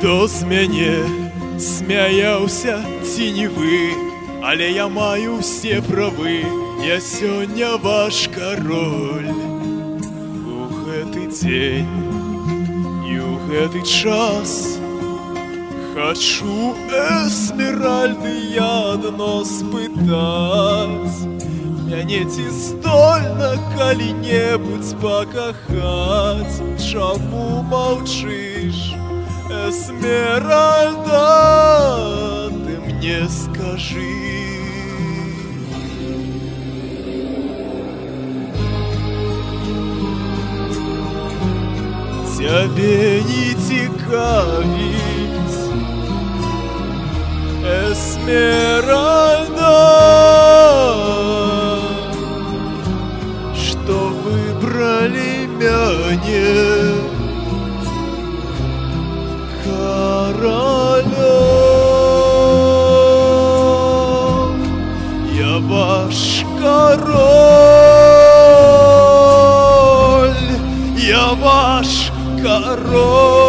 Хто з мяне смяяўся ці не вы, але я маю ўсе правы. Я сёння ваш кароль. У гэты дзень і ў гэты час хачу, Эсмеральды, я адно спытаць. Мяне ці здольна калі-небудзь пакахаць? Чаму маўчыш, Эсмеральда, ты мне скажы. Цябе не цікавіць, Эсмеральда, што выбралі мяне королем. Я ваш король, я ваш король.